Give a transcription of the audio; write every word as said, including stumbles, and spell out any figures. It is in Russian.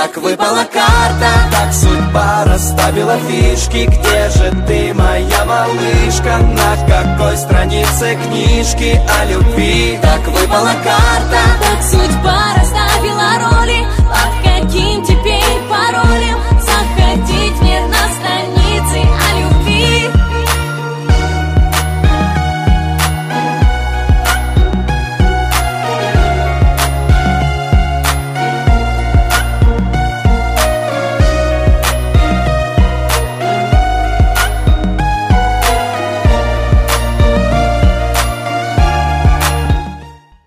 Так выпала карта, так судьба расставила фишки. Где же ты, моя малышка? На какой странице книжки о любви? Так выпала карта.